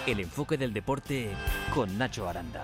El enfoque del deporte con Nacho Aranda.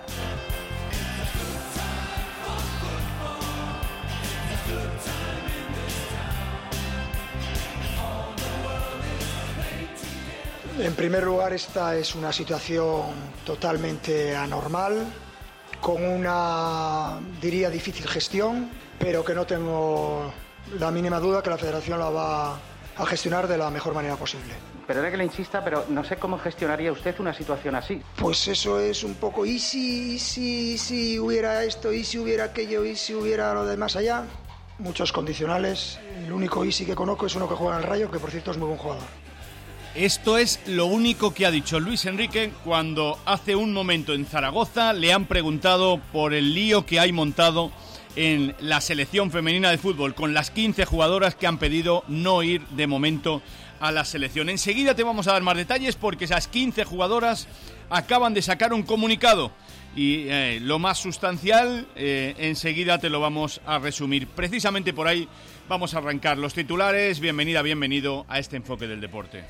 En primer lugar, esta es una situación totalmente anormal, con una, diría, difícil gestión, pero que no tengo la mínima duda que la Federación la va a gestionar de la mejor manera posible. Perdone que le insista, pero no sé cómo gestionaría usted una situación así. Pues eso es un poco, y si hubiera esto, y si hubiera aquello, y si hubiera lo de más allá. Muchos condicionales. El único easy que conozco es uno que juega en el Rayo, que por cierto es muy buen jugador. Esto es lo único que ha dicho Luis Enrique cuando hace un momento en Zaragoza le han preguntado por el lío que hay montado en la selección femenina de fútbol con las 15 jugadoras que han pedido no ir de momento a la selección. Enseguida te vamos a dar más detalles porque esas 15 jugadoras acaban de sacar un comunicado y lo más sustancial enseguida te lo vamos a resumir. Precisamente por ahí vamos a arrancar los titulares. Bienvenida, bienvenido a este enfoque del deporte.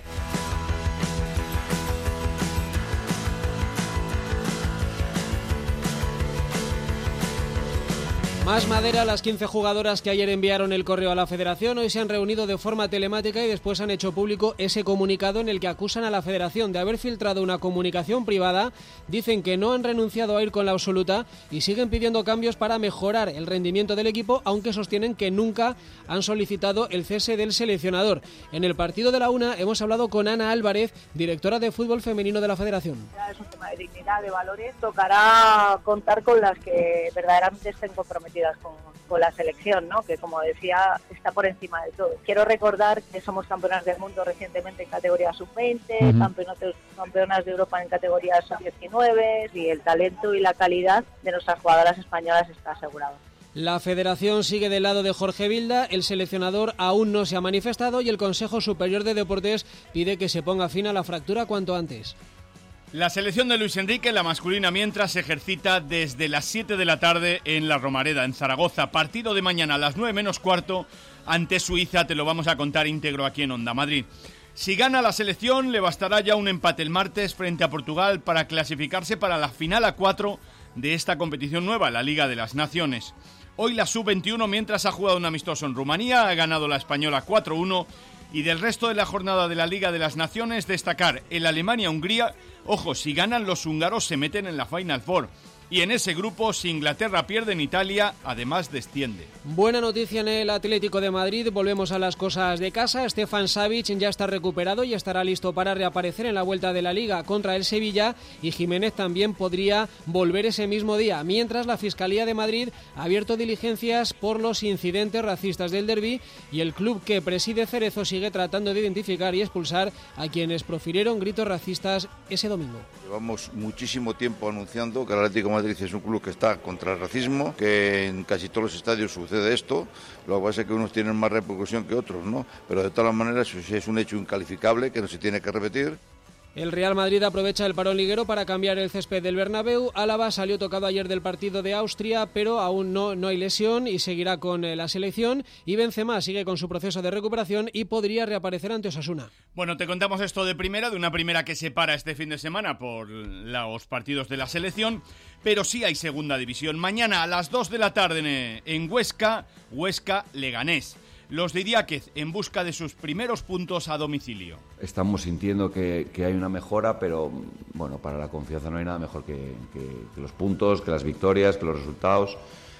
Más madera, las 15 jugadoras que ayer enviaron el correo a la Federación hoy se han reunido de forma telemática y después han hecho público ese comunicado en el que acusan a la Federación de haber filtrado una comunicación privada. Dicen que no han renunciado a ir con la absoluta y siguen pidiendo cambios para mejorar el rendimiento del equipo, aunque sostienen que nunca han solicitado el cese del seleccionador. En el partido de la una hemos hablado con Ana Álvarez, directora de fútbol femenino de la Federación. Es un tema de dignidad, de valores. Tocará contar con las que verdaderamente estén comprometidas con la selección, ¿no? Que como decía está por encima de todo. Quiero recordar que somos campeonas del mundo recientemente en categoría sub-20, campeonas de Europa en categoría sub-19 y el talento y la calidad de nuestras jugadoras españolas está asegurado. La Federación sigue del lado de Jorge Vilda, el seleccionador aún no se ha manifestado y el Consejo Superior de Deportes pide que se ponga fin a la fractura cuanto antes. La selección de Luis Enrique, la masculina, mientras se ejercita desde las 7 de la tarde en La Romareda, en Zaragoza. Partido de mañana a las 9 menos cuarto ante Suiza, te lo vamos a contar íntegro aquí en Onda Madrid. Si gana la selección, le bastará ya un empate el martes frente a Portugal para clasificarse para la final a 4 de esta competición nueva, la Liga de las Naciones. Hoy la sub-21, mientras ha jugado un amistoso en Rumanía, ha ganado la española 4-1. Y del resto de la jornada de la Liga de las Naciones, destacar el Alemania-Hungría. Ojo, si ganan los húngaros se meten en la Final Four. Y en ese grupo, si Inglaterra pierde en Italia, además desciende. Buena noticia en el Atlético de Madrid. Volvemos a las cosas de casa. Stefan Savic ya está recuperado y estará listo para reaparecer en la vuelta de la Liga contra el Sevilla. Y Jiménez también podría volver ese mismo día. Mientras la Fiscalía de Madrid ha abierto diligencias por los incidentes racistas del derbi. Y el club que preside Cerezo sigue tratando de identificar y expulsar a quienes profirieron gritos racistas ese domingo. Llevamos muchísimo tiempo anunciando que el Atlético de Madrid es un club que está contra el racismo, que en casi todos los estadios sucede esto. Lo que pasa es que unos tienen más repercusión que otros, ¿no? Pero de todas maneras es un hecho incalificable que no se tiene que repetir. El Real Madrid aprovecha el parón liguero para cambiar el césped del Bernabéu. Álava salió tocado ayer del partido de Austria, pero aún no hay lesión y seguirá con la selección. Y Benzema sigue con su proceso de recuperación y podría reaparecer ante Osasuna. Bueno, te contamos esto de una primera que se para este fin de semana por los partidos de la selección, pero sí hay segunda división. Mañana a las 2 de la tarde en Huesca, Leganés. Los de Idiáquez en busca de sus primeros puntos a domicilio. Estamos sintiendo que hay una mejora, pero bueno, para la confianza no hay nada mejor que los puntos, que las victorias, que los resultados.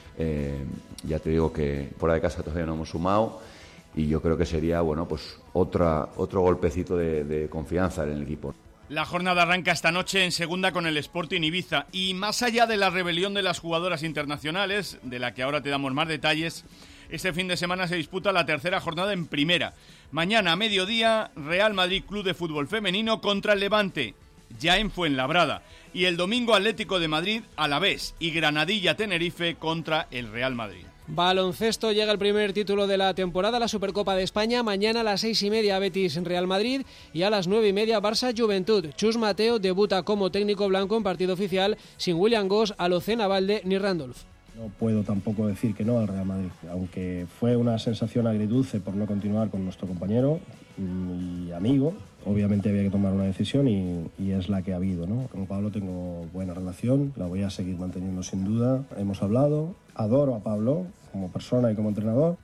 Ya te digo que fuera de casa todavía no hemos sumado y yo creo que sería bueno, pues otro golpecito de confianza en el equipo. La jornada arranca esta noche en segunda con el Sporting Ibiza y más allá de la rebelión de las jugadoras internacionales, de la que ahora te damos más detalles, este fin de semana se disputa la tercera jornada en primera. Mañana a mediodía, Real Madrid Club de Fútbol Femenino contra el Levante, ya en Fuenlabrada. Y el domingo Atlético de Madrid Alavés y Granadilla Tenerife contra el Real Madrid. Baloncesto, llega el primer título de la temporada, la Supercopa de España. Mañana a las 6:30 Betis en Real Madrid y a las 9:30 Barça Juventud. Chus Mateo debuta como técnico blanco en partido oficial sin William Goss, Alocena Valde ni Randolph. No puedo tampoco decir que no al Real Madrid, aunque fue una sensación agridulce por no continuar con nuestro compañero y amigo, obviamente había que tomar una decisión y es la que ha habido, ¿no? Con Pablo tengo buena relación, la voy a seguir manteniendo sin duda. Hemos hablado, adoro a Pablo como persona y como entrenador.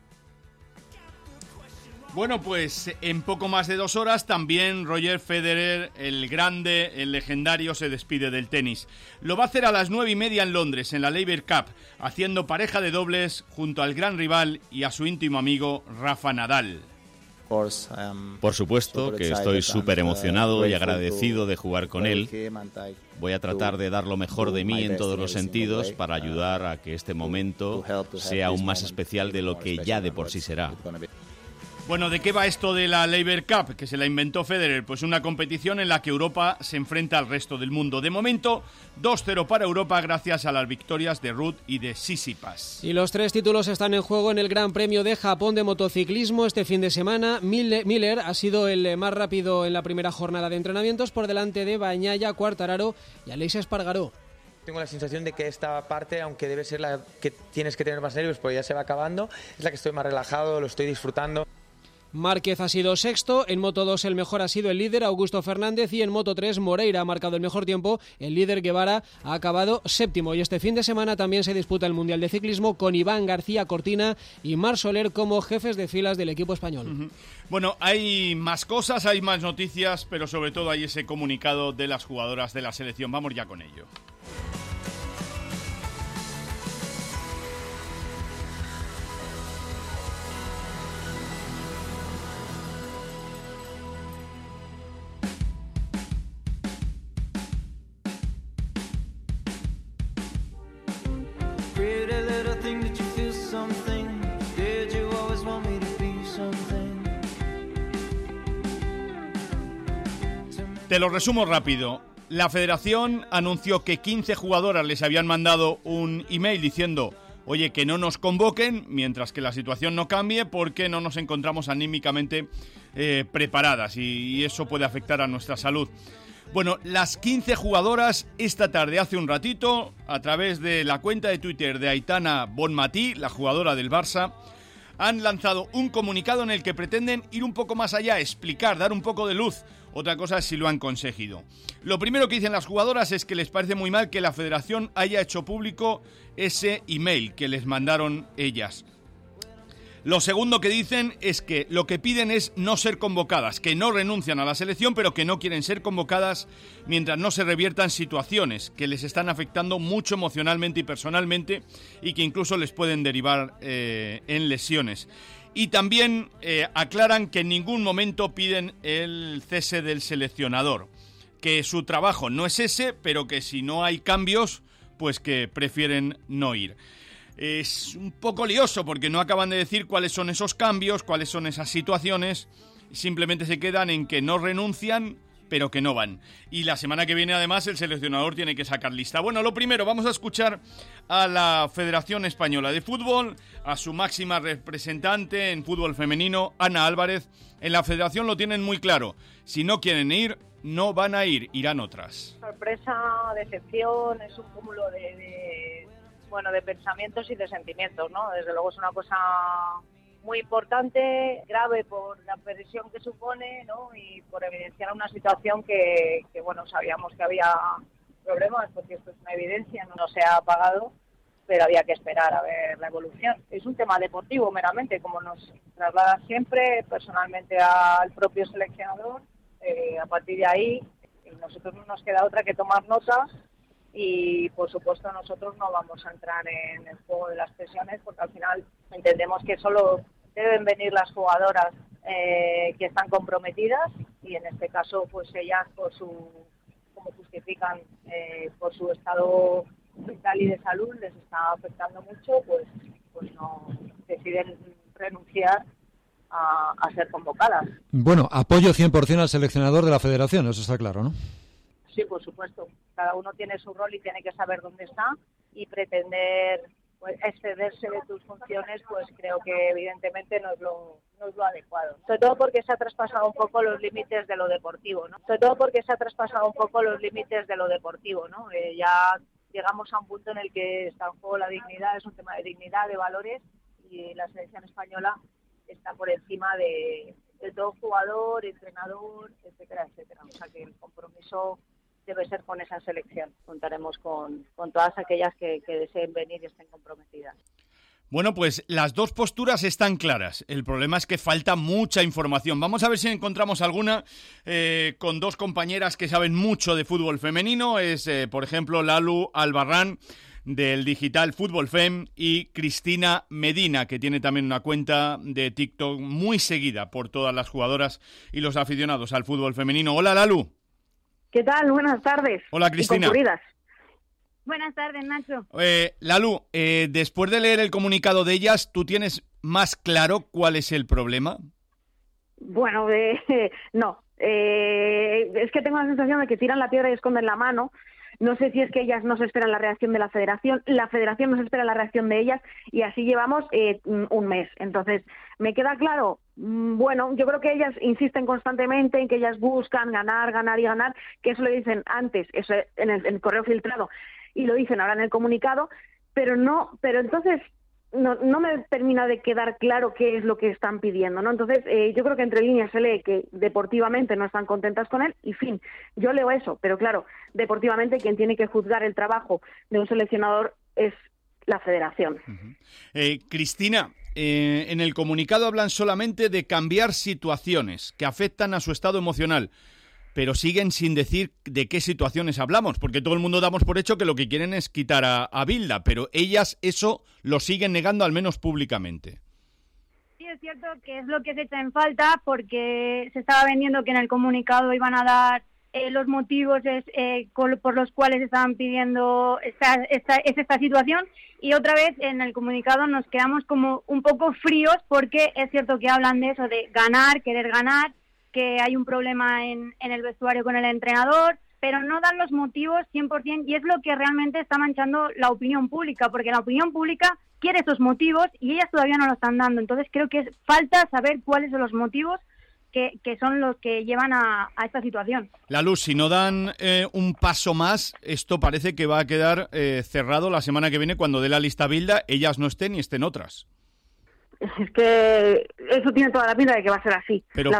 Bueno, pues en poco más de 2 horas también Roger Federer, el grande, el legendario, se despide del tenis. Lo va a hacer a las 9:30 en Londres, en la Laver Cup, haciendo pareja de dobles junto al gran rival y a su íntimo amigo Rafa Nadal. Por supuesto que estoy súper emocionado y agradecido de jugar con él. Voy a tratar de dar lo mejor de mí en todos los sentidos para ayudar a que este momento sea aún más especial de lo que ya de por sí será. Bueno, ¿de qué va esto de la Laver Cup, que se la inventó Federer? Pues una competición en la que Europa se enfrenta al resto del mundo. De momento, 2-0 para Europa gracias a las victorias de Ruud y de Tsitsipas. Y los 3 títulos están en juego en el Gran Premio de Japón de motociclismo este fin de semana. Miller ha sido el más rápido en la primera jornada de entrenamientos por delante de Bagnaia, Quartararo y Aleix Espargaró. Tengo la sensación de que esta parte, aunque debe ser la que tienes que tener más nervios porque ya se va acabando, es la que estoy más relajado, lo estoy disfrutando. Márquez ha sido sexto, en Moto 2 el mejor ha sido el líder Augusto Fernández y en Moto 3 Moreira ha marcado el mejor tiempo, el líder Guevara ha acabado séptimo y este fin de semana también se disputa el Mundial de Ciclismo con Iván García Cortina y Marc Soler como jefes de filas del equipo español. Bueno, hay más cosas, hay más noticias, pero sobre todo hay ese comunicado de las jugadoras de la selección. Vamos ya con ello. Te lo resumo rápido. La federación anunció que 15 jugadoras les habían mandado un email diciendo, oye, que no nos convoquen mientras que la situación no cambie porque no nos encontramos anímicamente preparadas y eso puede afectar a nuestra salud. Bueno, las 15 jugadoras esta tarde, hace un ratito, a través de la cuenta de Twitter de Aitana Bonmatí, la jugadora del Barça, han lanzado un comunicado en el que pretenden ir un poco más allá, explicar, dar un poco de luz. Otra cosa es si lo han conseguido. Lo primero que dicen las jugadoras es que les parece muy mal que la federación haya hecho público ese email que les mandaron ellas. Lo segundo que dicen es que lo que piden es no ser convocadas, que no renuncian a la selección, pero que no quieren ser convocadas mientras no se reviertan situaciones que les están afectando mucho emocionalmente y personalmente y que incluso les pueden derivar en lesiones. Y también aclaran que en ningún momento piden el cese del seleccionador, que su trabajo no es ese, pero que si no hay cambios, pues que prefieren no ir. Es un poco lioso porque no acaban de decir cuáles son esos cambios, cuáles son esas situaciones, simplemente se quedan en que no renuncian, pero que no van. Y la semana que viene, además, el seleccionador tiene que sacar lista. Bueno, lo primero, vamos a escuchar a la Federación Española de Fútbol, a su máxima representante en fútbol femenino, Ana Álvarez. En la Federación lo tienen muy claro. Si no quieren ir, no van a ir, irán otras. Sorpresa, decepción, es un cúmulo de pensamientos y de sentimientos, ¿no? Desde luego es una cosa muy importante, grave por la presión que supone, ¿no? Y por evidenciar una situación que sabíamos que había problemas, porque esto es una evidencia, no se ha apagado, pero había que esperar a ver la evolución. Es un tema deportivo meramente, como nos traslada siempre personalmente al propio seleccionador. A partir de ahí, nosotros no nos queda otra que tomar nota. Y por supuesto nosotros no vamos a entrar en el juego de las presiones porque al final entendemos que solo deben venir las jugadoras que están comprometidas y en este caso pues ellas como justifican por su estado vital y de salud les está afectando mucho, pues no deciden renunciar a ser convocadas. Bueno, apoyo 100% al seleccionador de la federación, eso está claro, ¿no? Sí, por supuesto. Cada uno tiene su rol y tiene que saber dónde está y pretender excederse de tus funciones, pues creo que evidentemente no es lo adecuado. Sobre todo porque se ha traspasado un poco los límites de lo deportivo, ¿no? Ya llegamos a un punto en el que está en juego la dignidad, es un tema de dignidad, de valores y la selección española está por encima de de todo jugador, entrenador, etcétera, etcétera. O sea que el compromiso debe ser con esa selección. Contaremos con todas aquellas que deseen venir y estén comprometidas. Bueno, pues las dos posturas están claras. El problema es que falta mucha información. Vamos a ver si encontramos alguna con dos compañeras que saben mucho de fútbol femenino. Es, por ejemplo, Lalu Albarrán, del digital Fútbol Fem, y Cristina Medina, que tiene también una cuenta de TikTok muy seguida por todas las jugadoras y los aficionados al fútbol femenino. Hola, Lalu. ¿Qué tal? Buenas tardes. Hola, Cristina. Buenas tardes, Nacho. Lalu, después de leer el comunicado de ellas, ¿tú tienes más claro cuál es el problema? Bueno, no. Es que tengo la sensación de que tiran la piedra y esconden la mano. No sé si es que ellas no se esperan la reacción de la federación no se espera la reacción de ellas, y así llevamos un mes. Entonces, ¿me queda claro? Bueno, yo creo que ellas insisten constantemente en que ellas buscan ganar, ganar y ganar, que eso lo dicen antes, eso en el correo filtrado, y lo dicen ahora en el comunicado, pero entonces no me termina de quedar claro qué es lo que están pidiendo, ¿no? Entonces, yo creo que entre líneas se lee que deportivamente no están contentas con él, y fin, yo leo eso, pero claro, deportivamente quien tiene que juzgar el trabajo de un seleccionador es la federación. Cristina, en el comunicado hablan solamente de cambiar situaciones que afectan a su estado emocional, pero siguen sin decir de qué situaciones hablamos, porque todo el mundo damos por hecho que lo que quieren es quitar a Bilda, pero ellas eso lo siguen negando, al menos públicamente. Sí, es cierto que es lo que se echa en falta, porque se estaba vendiendo que en el comunicado iban a dar los motivos por los cuales estaban pidiendo esta situación, y otra vez en el comunicado nos quedamos como un poco fríos, porque es cierto que hablan de eso, de ganar, querer ganar, que hay un problema en el vestuario con el entrenador, pero no dan los motivos 100%, y es lo que realmente está manchando la opinión pública, porque la opinión pública quiere esos motivos y ellas todavía no lo están dando. Entonces creo que falta saber cuáles son los motivos que son los que llevan a esta situación. La Luz, si no dan un paso más, esto parece que va a quedar cerrado la semana que viene, cuando dé la lista Bilda, ellas no estén y estén otras. Es que eso tiene toda la pinta de que va a ser así. Pero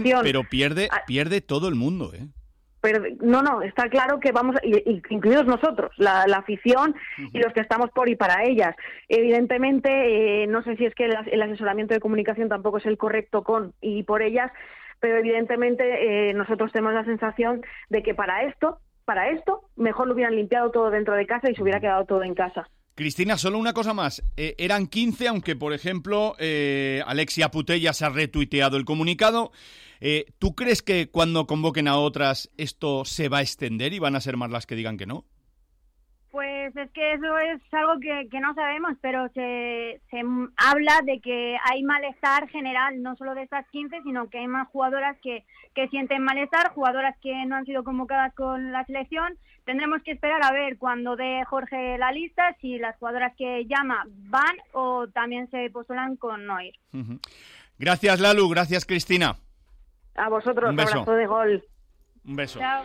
pierde todo el mundo, ¿eh? No, está claro que vamos, incluidos nosotros, la afición y los que estamos por y para ellas. Evidentemente, no sé si es que el asesoramiento de comunicación tampoco es el correcto con y por ellas, pero evidentemente nosotros tenemos la sensación de que para esto, mejor lo hubieran limpiado todo dentro de casa y se hubiera quedado todo en casa. Cristina, solo una cosa más. Eran 15, aunque, por ejemplo, Alexia Putellas se ha retuiteado el comunicado. ¿Tú crees que cuando convoquen a otras esto se va a extender y van a ser más las que digan que no? Pues es que eso es algo que no sabemos, pero se habla de que hay malestar general, no solo de estas 15, sino que hay más jugadoras que sienten malestar, jugadoras que no han sido convocadas con la selección. Tendremos que esperar a ver cuando dé Jorge la lista, si las jugadoras que llama van o también se postulan con no ir. Gracias, Lalu. Gracias, Cristina. A vosotros, un beso. Abrazo de gol. Un beso. Chao.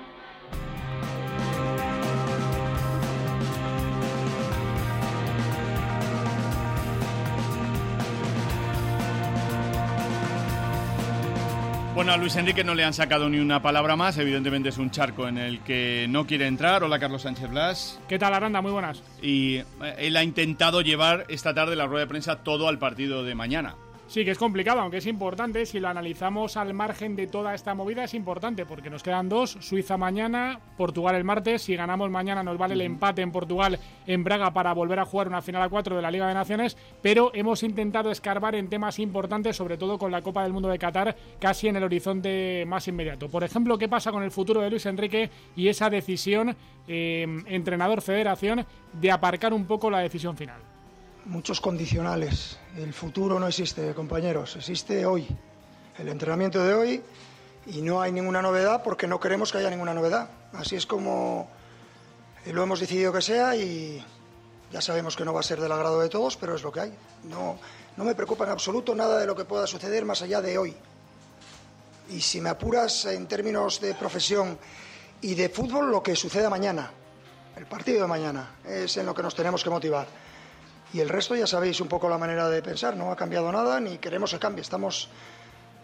Bueno, a Luis Enrique no le han sacado ni una palabra más. Evidentemente es un charco en el que no quiere entrar. Hola, Carlos Sánchez Blas. ¿Qué tal, Aranda? Muy buenas. Y él ha intentado llevar esta tarde la rueda de prensa todo al partido de mañana. Sí, que es complicado, aunque es importante. Si lo analizamos al margen de toda esta movida, es importante, porque nos quedan dos: Suiza mañana, Portugal el martes. Si ganamos mañana nos vale el empate en Portugal, en Braga, para volver a jugar una final a 4 de la Liga de Naciones, pero hemos intentado escarbar en temas importantes, sobre todo con la Copa del Mundo de Qatar casi en el horizonte más inmediato. Por ejemplo, ¿qué pasa con el futuro de Luis Enrique y esa decisión, entrenador-federación, de aparcar un poco la decisión final? Muchos condicionales. El futuro no existe, compañeros, existe hoy, el entrenamiento de hoy, y no hay ninguna novedad porque no queremos que haya ninguna novedad. Así es como lo hemos decidido que sea, y ya sabemos que no va a ser del agrado de todos, pero es lo que hay. No me preocupa en absoluto nada de lo que pueda suceder más allá de hoy. Y si me apuras en términos de profesión y de fútbol, lo que suceda mañana, el partido de mañana, es en lo que nos tenemos que motivar. Y el resto ya sabéis un poco la manera de pensar, no ha cambiado nada ni queremos que cambie. Estamos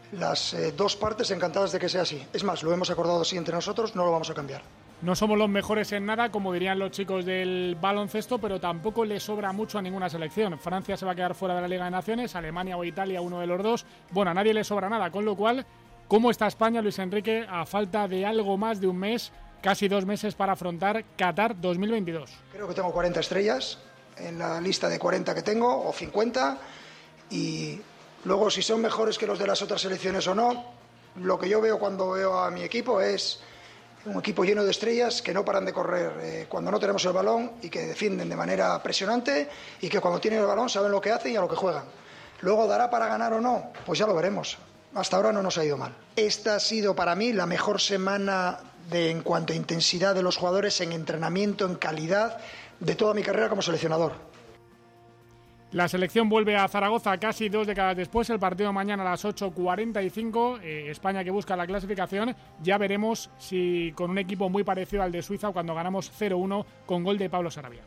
las dos partes encantadas de que sea así. Es más, lo hemos acordado así entre nosotros, no lo vamos a cambiar. No somos los mejores en nada, como dirían los chicos del baloncesto, pero tampoco le sobra mucho a ninguna selección. Francia se va a quedar fuera de la Liga de Naciones, Alemania o Italia, uno de los dos. Bueno, a nadie le sobra nada, con lo cual, ¿cómo está España, Luis Enrique, a falta de algo más de un mes, casi 2 meses para afrontar Qatar 2022? Creo que tengo 40 estrellas en la lista de 40 que tengo, o 50, y luego si son mejores que los de las otras selecciones o no, lo que yo veo cuando veo a mi equipo es un equipo lleno de estrellas que no paran de correr cuando no tenemos el balón y que defienden de manera presionante y que cuando tienen el balón saben lo que hacen y a lo que juegan. Luego, ¿dará para ganar o no? Pues ya lo veremos. Hasta ahora no nos ha ido mal. Esta ha sido para mí la mejor semana en cuanto a intensidad de los jugadores, en entrenamiento, en calidad, de toda mi carrera como seleccionador. La selección vuelve a Zaragoza casi 2 décadas después. El partido mañana a las 8:45. España que busca la clasificación. Ya veremos si con un equipo muy parecido al de Suiza o cuando ganamos 0-1 con gol de Pablo Sarabia.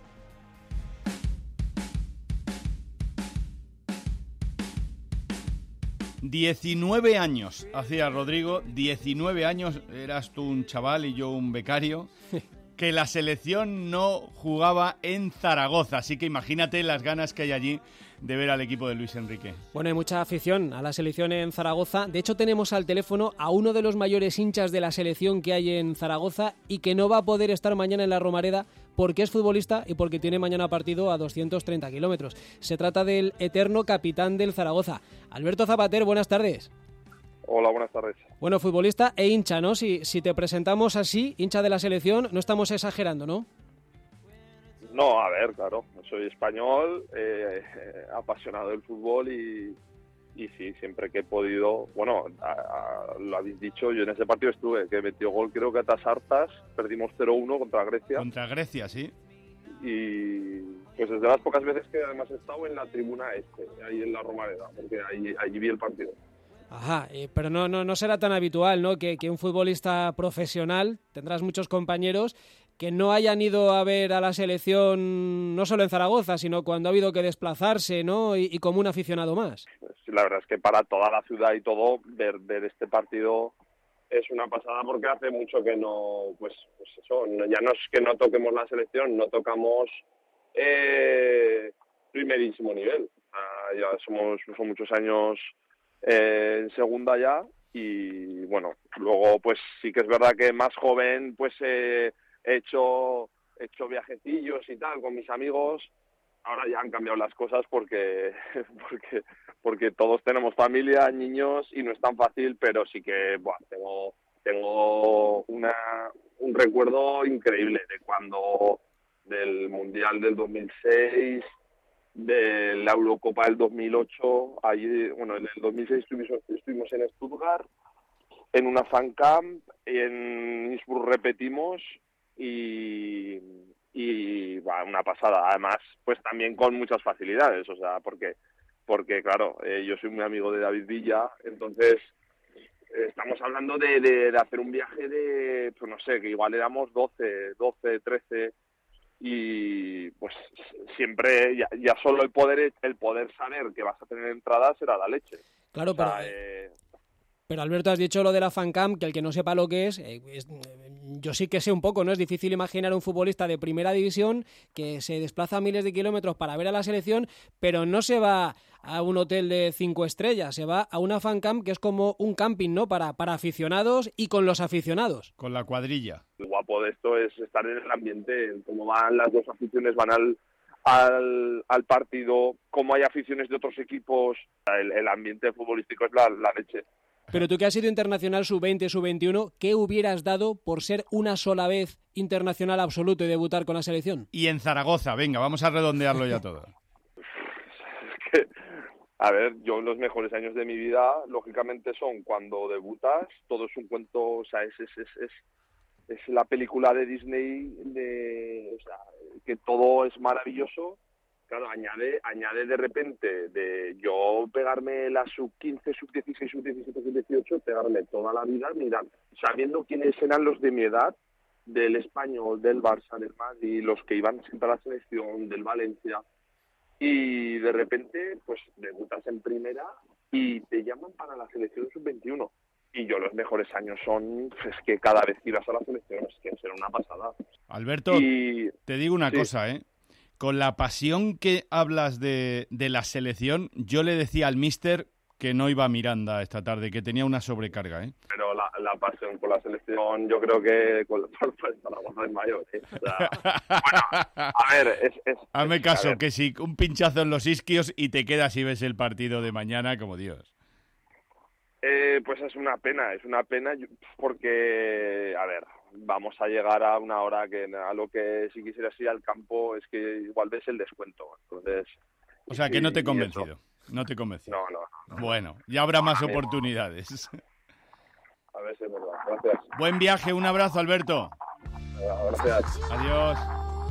...19 años hacía Rodrigo, 19 años, eras tú un chaval y yo un becario... que la selección no jugaba en Zaragoza, así que imagínate las ganas que hay allí de ver al equipo de Luis Enrique. Bueno, hay mucha afición a la selección en Zaragoza. De hecho, tenemos al teléfono a uno de los mayores hinchas de la selección que hay en Zaragoza y que no va a poder estar mañana en la Romareda porque es futbolista y porque tiene mañana partido a 230 kilómetros. Se trata del eterno capitán del Zaragoza. Alberto Zapater, buenas tardes. Hola, buenas tardes. Bueno, futbolista e hincha, ¿no? Si te presentamos así, hincha de la selección, no estamos exagerando, ¿no? No, a ver, claro, soy español, apasionado del fútbol y sí, siempre que he podido, bueno, lo habéis dicho, yo en ese partido estuve, que metió gol creo que a Tasartas, perdimos 0-1 contra Grecia. Contra Grecia, sí. Y pues es de las pocas veces que además he estado en la tribuna ahí en la Romareda, porque allí vi el partido. Ajá, pero no será tan habitual, ¿no? Que un futbolista profesional, tendrás muchos compañeros que no hayan ido a ver a la selección no solo en Zaragoza, sino cuando ha habido que desplazarse, ¿no? Y como un aficionado más. Sí, la verdad es que para toda la ciudad y todo, ver este partido es una pasada porque hace mucho que no, pues eso, ya no es que no toquemos la selección, no tocamos primerísimo nivel. Ya son muchos años en segunda ya y bueno, luego pues sí que es verdad que más joven pues he hecho viajecillos y tal con mis amigos. Ahora ya han cambiado las cosas porque todos tenemos familia, niños y no es tan fácil, pero sí que tengo un recuerdo increíble del Mundial del 2006, de la Eurocopa del 2008, allí, bueno, en el 2006 estuvimos en Stuttgart, en una fan camp, en Innsbruck repetimos y una pasada, además, pues también con muchas facilidades, o sea, porque claro, yo soy muy amigo de David Villa, entonces estamos hablando de hacer un viaje de, pues no sé, que igual éramos 12, 13, y pues siempre ya solo el poder saber que vas a tener entradas era la leche. Claro, o sea, pero Alberto, has dicho lo de la fan camp, que el que no sepa lo que es, yo sí que sé un poco, ¿no? Es difícil imaginar un futbolista de primera división que se desplaza miles de kilómetros para ver a la selección, pero no se va a un hotel de 5 estrellas, se va a una fan camp que es como un camping, ¿no? Para aficionados y con los aficionados. Con la cuadrilla. Lo guapo de esto es estar en el ambiente, cómo van las dos aficiones, van al partido, cómo hay aficiones de otros equipos, el ambiente futbolístico es la leche. Pero tú que has sido internacional sub-20, sub-21, ¿qué hubieras dado por ser una sola vez internacional absoluto y debutar con la selección? Y en Zaragoza, venga, vamos a redondearlo ya todo. A ver, yo los mejores años de mi vida, lógicamente, son cuando debutas, todo es un cuento, o sea, es la película de Disney, o sea, que todo es maravilloso. Claro, añade de repente de yo pegarme la sub-15, sub-16, sub-17, sub-18, pegarme toda la vida, mira, sabiendo quiénes eran los de mi edad, del Español, del Barça, del Madrid, los que iban siempre a la selección, del Valencia, y de repente, pues, debutas en primera y te llaman para la selección sub-21. Y yo los mejores años son, es que cada vez que ibas a la selección es que será una pasada. Alberto, te digo una cosa, con la pasión que hablas de la selección, yo le decía al míster que no iba a Miranda esta tarde, que tenía una sobrecarga, Pero la pasión por la selección, yo creo que por Zaragoza es mayor, O sea, bueno, a ver, hazme caso, que si un pinchazo en los isquios y te quedas y ves el partido de mañana como Dios. Pues es una pena porque, a ver, vamos a llegar a una hora que a lo que si quisieras ir al campo es que igual ves el descuento. Entonces, o sea, que no te he convencido. No te he convencido. No. Bueno, ya habrá más oportunidades. A ver si es verdad. Gracias. Buen viaje, un abrazo, Alberto. Gracias. Adiós.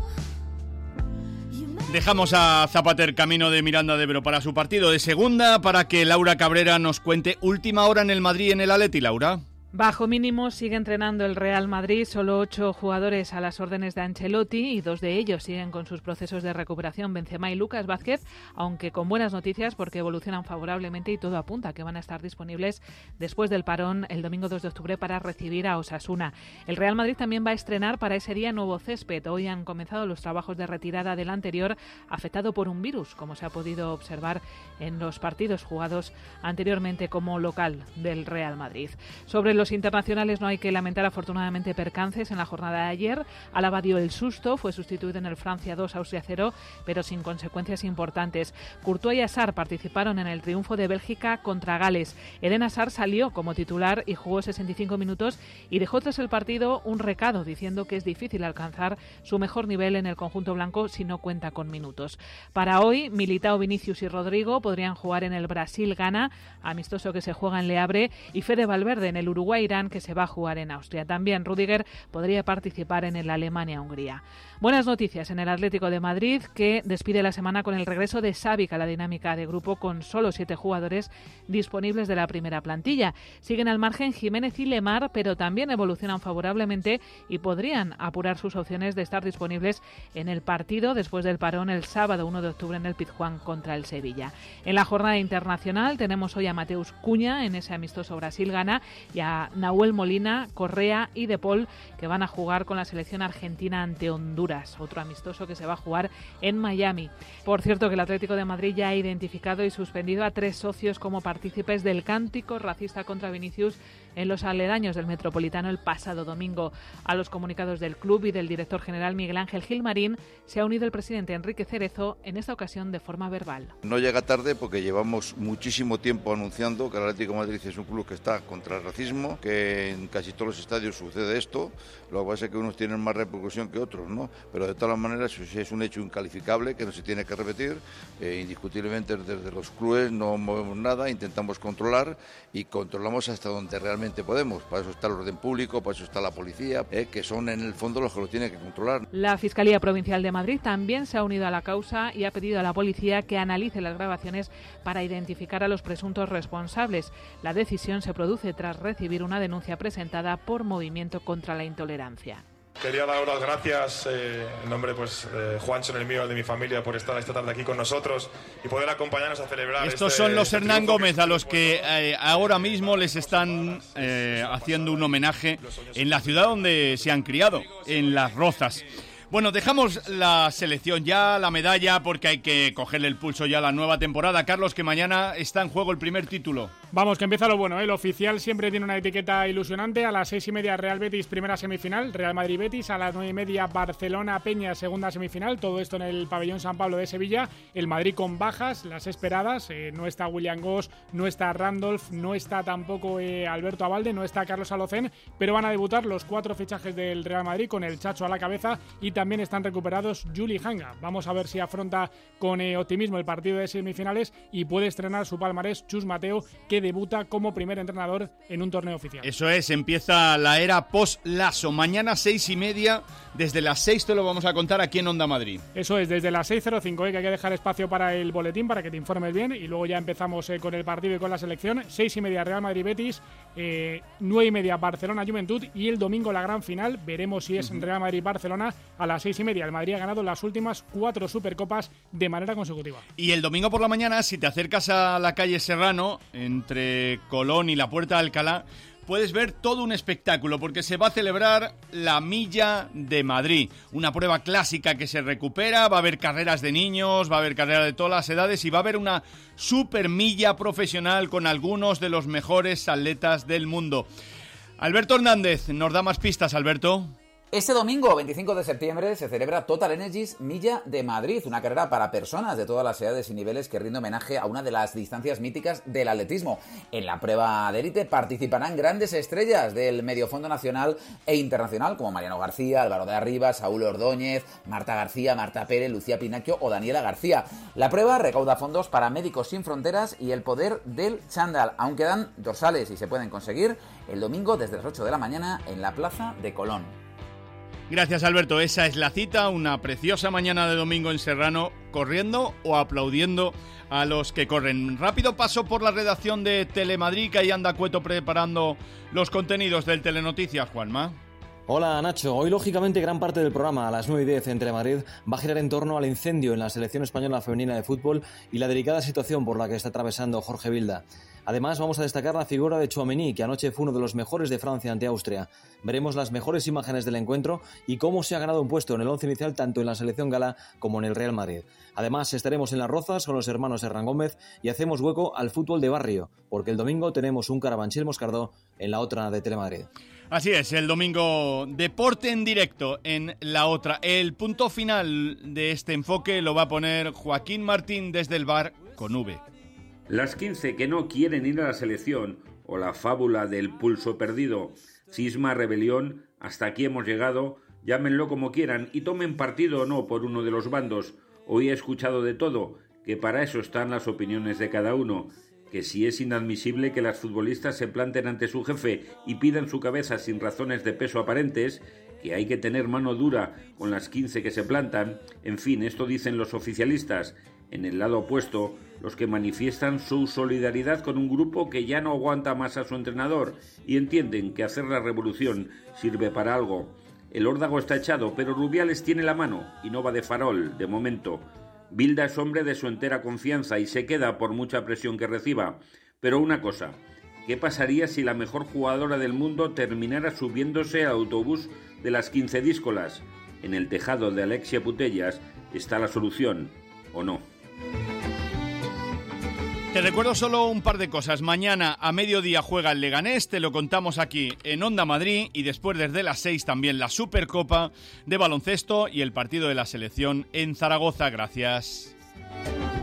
Dejamos a Zapater camino de Miranda de Ebro para su partido de segunda, para que Laura Cabrera nos cuente última hora en el Madrid en el Atleti, Laura. Bajo mínimo sigue entrenando el Real Madrid, solo 8 jugadores a las órdenes de Ancelotti y 2 de ellos siguen con sus procesos de recuperación, Benzema y Lucas Vázquez, aunque con buenas noticias porque evolucionan favorablemente y todo apunta a que van a estar disponibles después del parón el domingo 2 de octubre para recibir a Osasuna. El Real Madrid también va a estrenar para ese día nuevo césped. Hoy han comenzado los trabajos de retirada del anterior afectado por un virus, como se ha podido observar en los partidos jugados anteriormente como local del Real Madrid. Sobre los internacionales no hay que lamentar afortunadamente percances en la jornada de ayer. Álava dio el susto, fue sustituido en el Francia 2, Austria 0, pero sin consecuencias importantes. Courtois y Hazard participaron en el triunfo de Bélgica contra Gales. Eden Hazard salió como titular y jugó 65 minutos y dejó tras el partido un recado diciendo que es difícil alcanzar su mejor nivel en el conjunto blanco si no cuenta con minutos. Para hoy, Militao, Vinicius y Rodrigo podrían jugar en el Brasil-Ghana, amistoso que se juega en Le Havre, y Fede Valverde en el Uruguay-Irán, que se va a jugar en Austria. También Rüdiger podría participar en el Alemania-Hungría. Buenas noticias en el Atlético de Madrid, que despide la semana con el regreso de Savic a la dinámica de grupo con solo 7 jugadores disponibles de la primera plantilla. Siguen al margen Jiménez y Lemar, pero también evolucionan favorablemente y podrían apurar sus opciones de estar disponibles en el partido después del parón el sábado 1 de octubre en el Pizjuán contra el Sevilla. En la jornada internacional tenemos hoy a Mateus Cunha en ese amistoso Brasil-Ghana y a Nahuel Molina, Correa y De Paul, que van a jugar con la selección argentina ante Honduras, otro amistoso que se va a jugar en Miami. Por cierto, que el Atlético de Madrid ya ha identificado y suspendido a 3 socios como partícipes del cántico racista contra Vinicius en los aledaños del Metropolitano el pasado domingo. A los comunicados del club y del director general Miguel Ángel Gilmarín se ha unido el presidente Enrique Cerezo, en esta ocasión de forma verbal. No llega tarde porque llevamos muchísimo tiempo anunciando que el Atlético de Madrid es un club que está contra el racismo, que en casi todos los estadios sucede esto, lo que pasa es que unos tienen más repercusión que otros, ¿no? Pero de todas maneras es un hecho incalificable que no se tiene que repetir. Indiscutiblemente desde los clubes no movemos nada, intentamos controlar y controlamos hasta donde realmente podemos. Para eso está el orden público, para eso está la policía, que son en el fondo los que lo tienen que controlar. La Fiscalía Provincial de Madrid también se ha unido a la causa y ha pedido a la policía que analice las grabaciones para identificar a los presuntos responsables. La decisión se produce tras recibir una denuncia presentada por Movimiento contra la Intolerancia. Quería dar las gracias en nombre de Juancho, en el mío, el de mi familia, por estar esta tarde aquí con nosotros y poder acompañarnos a celebrar. Estos son los Hernán Gómez, a los que ahora mismo les están haciendo un homenaje en la ciudad donde se han criado, en Las Rozas. Bueno, dejamos la selección ya, la medalla, porque hay que cogerle el pulso ya a la nueva temporada. Carlos, que mañana está en juego el primer título. Vamos, que empieza lo bueno, ¿eh? El oficial siempre tiene una etiqueta ilusionante. A las 6:30 Real Betis, primera semifinal. Real Madrid-Betis. A las 9:30 Barcelona-Peña, segunda semifinal. Todo esto en el pabellón San Pablo de Sevilla. El Madrid con bajas, las esperadas. No está William Goss, no está Randolph, no está tampoco Alberto Abalde, no está Carlos Alocén, pero van a debutar los 4 fichajes del Real Madrid con el Chacho a la cabeza y también están recuperados Juli Hanga. Vamos a ver si afronta con optimismo el partido de semifinales y puede estrenar su palmarés Chus Mateo, que que debuta como primer entrenador en un torneo oficial. Eso es, empieza la era post-Lasso. Mañana 6:30, desde las 6 te lo vamos a contar aquí en Onda Madrid. Eso es, desde las 6:05, que hay que dejar espacio para el boletín, para que te informes bien, y luego ya empezamos con el partido y con la selección. 6:30 Real Madrid-Betis, 9:30 Barcelona-Juventud, y el domingo la gran final. Veremos si es Real Madrid-Barcelona a las 6:30. El Madrid ha ganado las últimas 4 Supercopas de manera consecutiva. Y el domingo por la mañana, si te acercas a la calle Serrano, entre Colón y la Puerta de Alcalá, puedes ver todo un espectáculo, porque se va a celebrar la Milla de Madrid, una prueba clásica que se recupera. Va a haber carreras de niños, va a haber carreras de todas las edades y va a haber una super milla profesional con algunos de los mejores atletas del mundo. Alberto Hernández nos da más pistas. Alberto. Este domingo, 25 de septiembre, se celebra Total Energies Milla de Madrid, una carrera para personas de todas las edades y niveles que rinde homenaje a una de las distancias míticas del atletismo. En la prueba de élite participarán grandes estrellas del mediofondo nacional e internacional, como Mariano García, Álvaro de Arriba, Saúl Ordóñez, Marta García, Marta Pérez, Lucía Pinacchio o Daniela García. La prueba recauda fondos para Médicos Sin Fronteras y el Poder del Chándal. Aún quedan dorsales y se pueden conseguir el domingo desde las 8 de la mañana en la Plaza de Colón. Gracias, Alberto. Esa es la cita, una preciosa mañana de domingo en Serrano, corriendo o aplaudiendo a los que corren. Rápido paso por la redacción de Telemadrid, que ahí anda Cueto preparando los contenidos del Telenoticias. Juanma. Hola Nacho, hoy lógicamente gran parte del programa a las 9:10 en Telemadrid va a girar en torno al incendio en la selección española femenina de fútbol y la delicada situación por la que está atravesando Jorge Vilda. Además vamos a destacar la figura de Tchouaméni, que anoche fue uno de los mejores de Francia ante Austria. Veremos las mejores imágenes del encuentro y cómo se ha ganado un puesto en el once inicial tanto en la selección gala como en el Real Madrid. Además estaremos en Las Rozas con los hermanos Herrán Gómez y hacemos hueco al fútbol de barrio, porque el domingo tenemos un Carabanchel Moscardó en la otra de Telemadrid. Así es, el domingo deporte en directo en la otra. El punto final de este enfoque lo va a poner Joaquín Martín desde el bar con V. Las 15 que no quieren ir a la selección, o la fábula del pulso perdido, cisma, rebelión, hasta aquí hemos llegado, llámenlo como quieran y tomen partido o no por uno de los bandos. Hoy he escuchado de todo, que para eso están las opiniones de cada uno, que si es inadmisible que las futbolistas se planten ante su jefe y pidan su cabeza sin razones de peso aparentes, que hay que tener mano dura con las 15 que se plantan, en fin, esto dicen los oficialistas. En el lado opuesto, los que manifiestan su solidaridad con un grupo que ya no aguanta más a su entrenador y entienden que hacer la revolución sirve para algo. El órdago está echado, pero Rubiales tiene la mano y no va de farol, de momento. Vilda es hombre de su entera confianza y se queda por mucha presión que reciba. Pero una cosa, ¿qué pasaría si la mejor jugadora del mundo terminara subiéndose al autobús de las 15 díscolas? En el tejado de Alexia Putellas está la solución, ¿o no? Te recuerdo solo un par de cosas. Mañana a mediodía juega el Leganés, te lo contamos aquí en Onda Madrid, y después desde las 6 también la Supercopa de baloncesto y el partido de la selección en Zaragoza. Gracias.